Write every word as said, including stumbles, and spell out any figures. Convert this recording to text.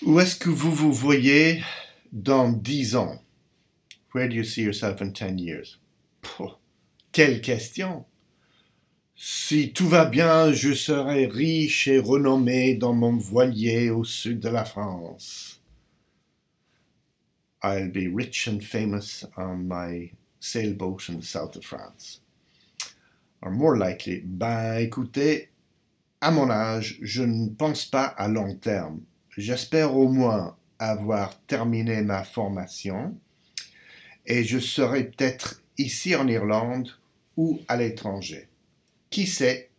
Où est-ce que vous vous voyez dans dix ans? Where do you see yourself in ten years? Pouh, quelle question! Si tout va bien, je serai riche et renommé dans mon voilier au sud de la France. I'll be rich and famous on my sailboat in the south of France. Or more likely, ben écoutez, à mon âge, je ne pense pas à long terme. J'espère au moins avoir terminé ma formation et je serai peut-être ici en Irlande ou à l'étranger. Qui sait,